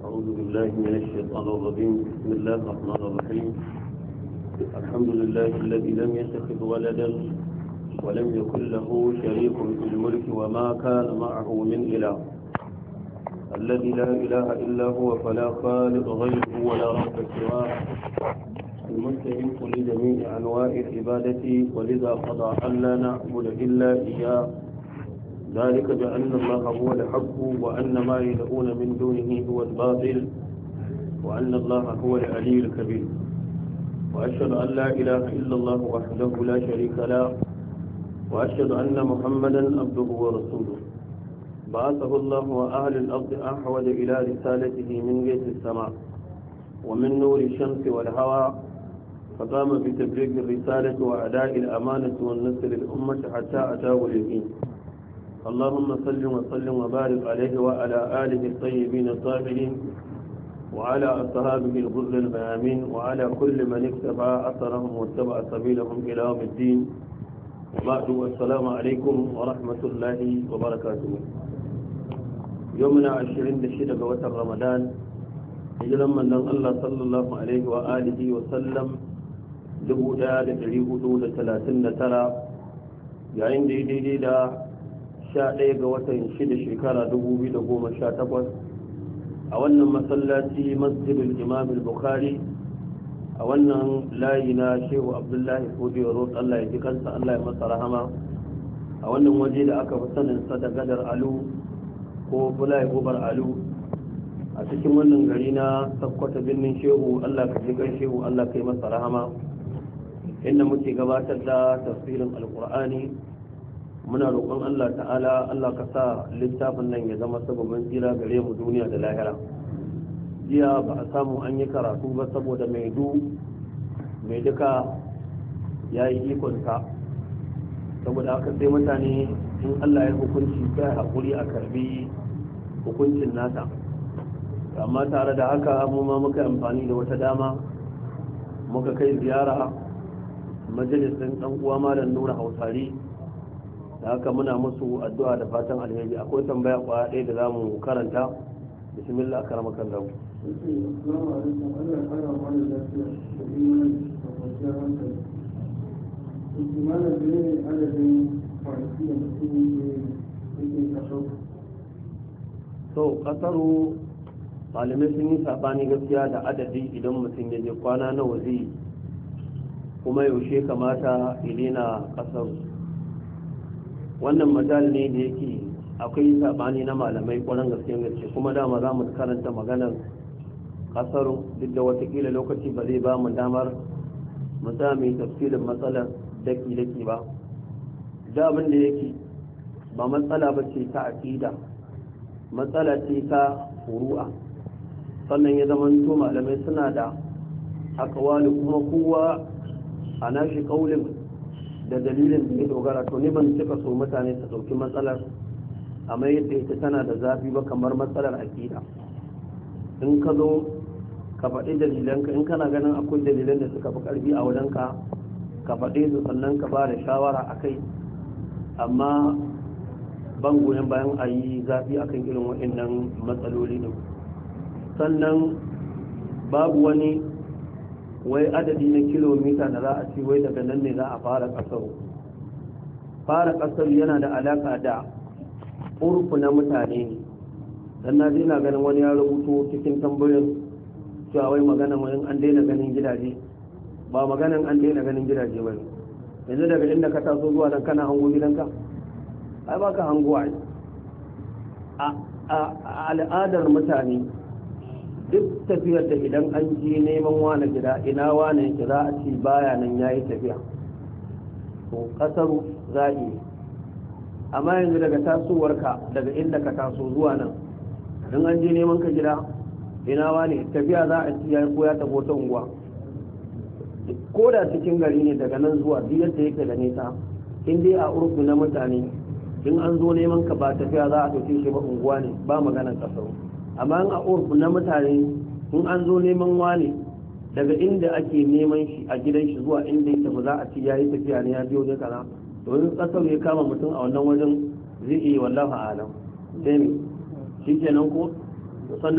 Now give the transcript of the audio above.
أعوذ بالله من الشيطان الرجيم. بسم الله الرحمن الرحيم. الحمد لله الذي لم يتخذ ولدا ولم يكن له شريك في الملك وما كان معه من إله، الذي لا إله إلا هو فلا خالق غيره ولا رب سواه، المستحق لجميع أنواع العبادة، ولذا قضى أن لا نعبد إلا إياه، ذلك بأن الله هو الحق وأن ما يدعون من دونه هو الباطل وأن الله هو العلي الكبير. وأشهد أن لا إله إلا الله وحده لا شريك له، وأشهد أن محمدا عبده ورسوله بعثه الله وأهل الأرض أحوج إلى رسالته من جيش السماء ومن نور الشمس والهوى، فقام بتبليغ الرسالة وأداء الأمانة والنصر للأمة حتى أتاه اليقين. اللهم صل وسلم وبارك عليه وعلى آله الطيبين الطاهرين وعلى أصحابه الغر الميامين وعلى كل من اكتفى أثرهم واتبع سبيلهم إلى يوم الدين. وبعد، السلام عليكم ورحمة الله وبركاته. يومنا 26 ga watan Ramadan، hijiran manzon Allah sallallahu alaihi wa alihi wa sallam 1439 yayin da daidai da 11 ga watan 6 shekara 2018 a wannan masallaci masjidul Imam al-Bukhari a wannan layi na Shehu Abdullahi Fodiyo Road, Allah ya ji kansa, Allah ya masa rahama, a wannan waje da aka fi sanin sa da gadar Alu ko Fulai Gobar Alu a cikin wannan gari na Sakkwata birnin Shehu. Allah ka ji kan Shehu, Allah ka yi masa rahama, inda muke gabatar da tafsirin Alƙur'ani. Muna roƙon Allah ta'ala, Allah ka sa littafin nan ya zama sababin tsira gare mu duniya da lahira. Jiya ba a samu an yi karatu ba saboda mai duka ya yi ikonsa, saboda haka sai mutane in Allah ya hukunci sai haƙuri a karbi hukuncin nasa. Amma tare da haka mu ma muka amfani da wata dama muka kai ziyara majalisin ɗan uwa Malam Nura Hausari, da haka muna musu addu'a da fatan alheri. Akwai tambaya kwaya ɗaya da za mu karanta. Bismillah, karamakan lahu. So kasaru malamai sun yi saɓani gaskiya da adadi idan mutum ya je kwana nawa zai kuma yaushe kamata ilina kasaru. Wannan majal ne da yake akwai sabani na malamai ƙwarar gaske kuma dama za mu karanta maganar kasaru, duk da watakila lokaci ba zai ba mu damar mu sami tafsirin matsalar daki-daki ba. Da abin da yake ba matsala ba ce ta aƙida, matsala ce ta furu'a, sannan ya zama to malamai suna da akawali kuma kowa a nashi ƙaulin da dalilin da ya dogara. To ni ban cika so mutane su ɗauki matsalar amma yadda ita tana da zafi ba kamar matsalar aƙida. In ka zo ka faɗi dalilanka, in kana ganin akwai dalilan da suka fi ƙarfi a wajenka ka faɗi su, sannan ka ba da shawara a kai, amma ban goyon bayan a yi zafi a kan irin waɗannan matsaloli ɗin. Sannan babu wani wai adadi na kilomita da za a ci wai daga nan ne za a fara ƙasar yana da alaƙa da urfu na mutane ne. Dan na je na ganin wani ya rubuto cikin tambayoyin cewa wai maganan wani an daina ganin gidaje, ba maganan an daina ganin gidaje ba. Yanzu daga inda ka taso zuwa nan kana hango gidanka? Ai ba ka hango a al'adar mutane duk tafiyar da idan an je neman wani gida ina wani yake za a ci baya nan ya yi tafiya, to kasar za'i. amma yanzu daga tasowarka daga inda ka taso zuwa nan, in an je neman ka gida ina wani tafiya za a ci ya ko ya tabo ta unguwa. Ko da cikin gari ne daga nan zuwa duk yadda yake da nisa, in dai a urfu na mutane in an zo neman ka ba tafiya za a ɗauke shi ba unguwa ne, ba maganar kasar. amma a urfu na mutane in an zo neman wani daga inda ake neman shi a gidan shi zuwa inda yake ba za a ci yayi tafiya ne ya biyo da kana, to in kasar ya kama mutum a wannan wajen zai iya wallahi alam sai ne shikenan ko sannan